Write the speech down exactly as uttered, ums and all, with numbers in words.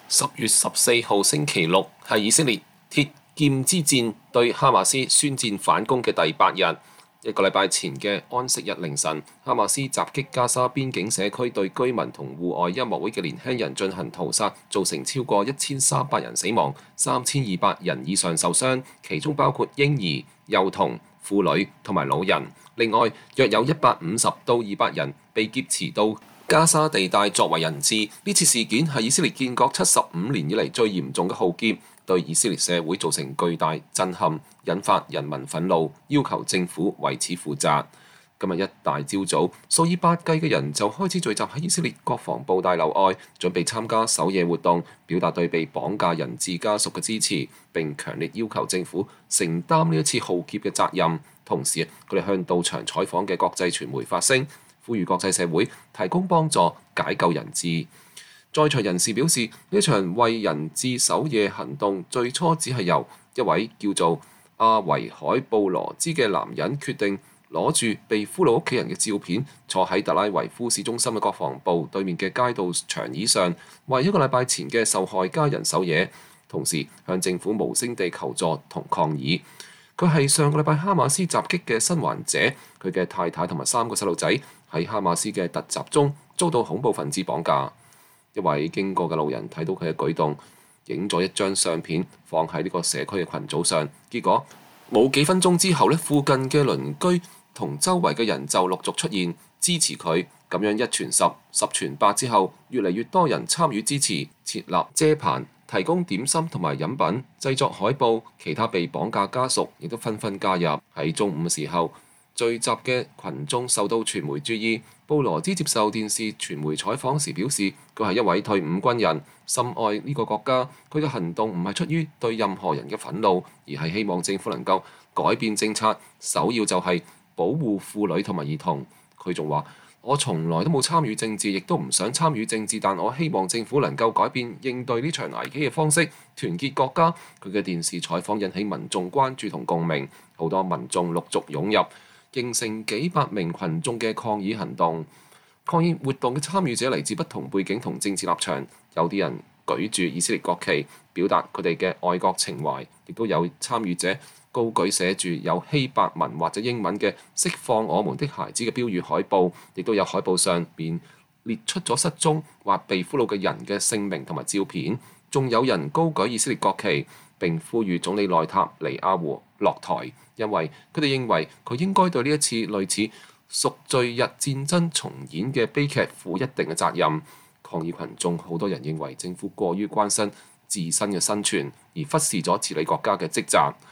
十月十四號星期六係以色列鐵劍之戰對哈馬斯宣戰反攻嘅第八日。一個禮拜前嘅安息日凌晨，哈馬斯襲擊加沙邊境社區，對居民同戶外音樂會嘅年輕人進行屠殺，造成超過一千三百人死亡，三千二百人以上受傷，其中包括嬰兒、幼童、婦女同埋老人。另外，約有一百五十到二百人被劫持到加沙地帶作為人質。呢次事件係以色列建國七十五年以嚟最嚴重嘅浩劫，對以色列社會造成巨大震撼，引發人民憤怒，要求政府為此負責。今日一大朝早，數以百計嘅人就開始聚集喺以色列國防部大樓外，準備參加守夜活動，表達對被綁架人質家屬嘅支持，並強烈要求政府承擔呢一次浩劫嘅責任。同時，佢哋向到場採訪嘅國際傳媒發聲，呼籲國際社會提供幫助解救人質。在場人士表示，呢場為人質守夜行動最初只係由一位叫做阿維海布羅茲嘅男人決定攞住被俘虜屋企人嘅照片，坐喺特拉維夫市中心嘅國防部對面嘅街道長椅上，為一個禮拜前嘅受害家人守夜，同時向政府無聲地求助同抗議。佢係上個禮拜哈馬斯襲擊嘅生還者，佢嘅太太同埋三個細路仔喺哈馬斯嘅突襲中遭到恐怖分子綁架。一位經過嘅路人睇到佢嘅舉動，影咗一張相片放喺呢個社區嘅群組上。結果冇幾分鐘之後呢，附近嘅鄰居同周圍嘅人就陸續出現支持佢。咁樣一傳十，十傳百之後，越嚟越多人參與支持，設立遮棚，提供點心同埋飲品，製作海報。其他被綁架家屬亦都紛紛加入。喺中午嘅時候，聚集嘅群眾受到傳媒注意。布羅茲接受電視傳媒採訪時表示，佢係一位退伍軍人，深愛呢個國家。佢嘅行動唔係出於對任何人嘅憤怒，而係希望政府能夠改變政策，首要就係保護婦女同埋兒童。佢仲話：我從來都冇參與政治，亦都唔想參與政治，但我希望政府能夠改變應對呢場危機嘅方式，團結國家。佢嘅電視採訪引起民眾關注同共鳴，好多民眾陸續湧入，形成幾百名群眾嘅抗議行動。抗議活動嘅參與者嚟自不同背景同政治立場，有啲人舉住以色列國旗，表達佢哋嘅愛國情懷，亦都有參與者高舉寫住有希伯文或者英文嘅釋放我們的孩子嘅標語海報，亦都有海報上面列出咗失蹤或被俘虜嘅人嘅姓名同埋照片，仲有人高舉以色列國旗，並呼籲總理內塔尼亞胡落台，因為佢哋認為佢應該對呢一次類似贖罪日戰爭重演嘅悲劇負一定嘅責任。抗議群眾好多人認為政府過於關心自身嘅生存，而忽視咗治理國家嘅職責。